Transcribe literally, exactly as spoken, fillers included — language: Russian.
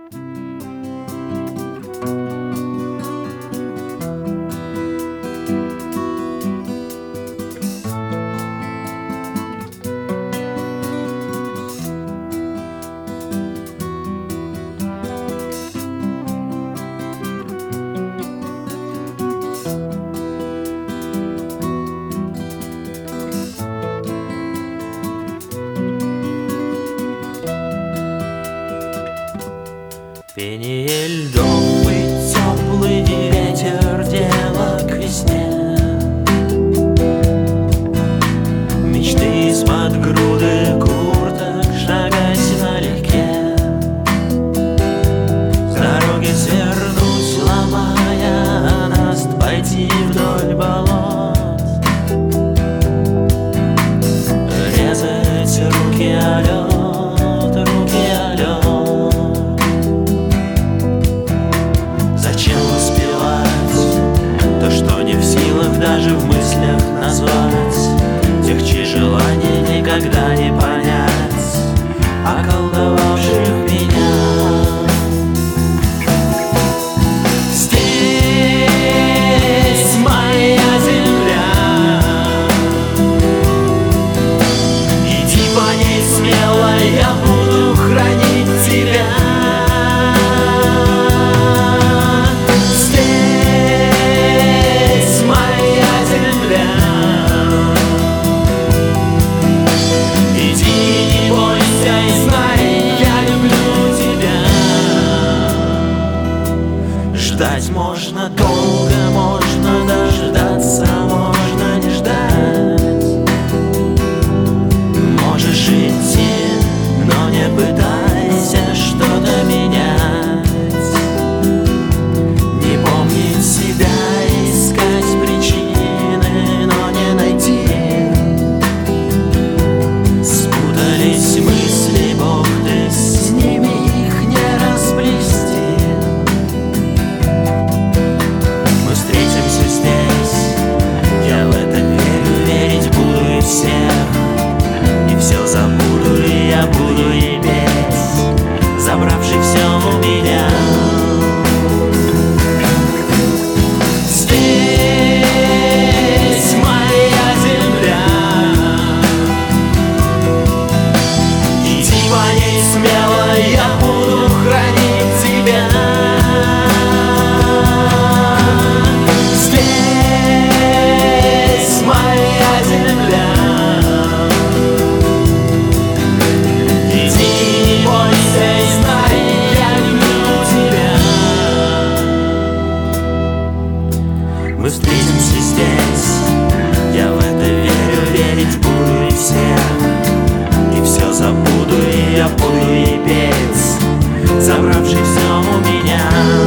Пение льдов и теплый ветер — дело к весне. Мечты из-под груды курток шагать налегке. С дороги свернуть, ломая наст, пойти вдоль болот. Резать руки о лед, руки о лед. Даже в мыслях назвать тех, чьи желания никогда не понять, околдовавших меня. Здесь моя земля, иди по ней смело, я буду хранить тебя. Ждать можно долго, можно дождаться, можно не ждать. Можешь идти, но не пытайся что-то менять. Не помнить себя, искать причины, но не найти. Спутались мысли, Бог ты, с ними их не расплести. И все забуду, и я буду ей петь, забравший все у меня. Здесь моя земля, иди по ней смело, я буду хранить тебя. Здесь моя земля, мы встретимся здесь, я в это верю, верить буду и всех. И все забуду, и я буду ей петь, забравший все у меня.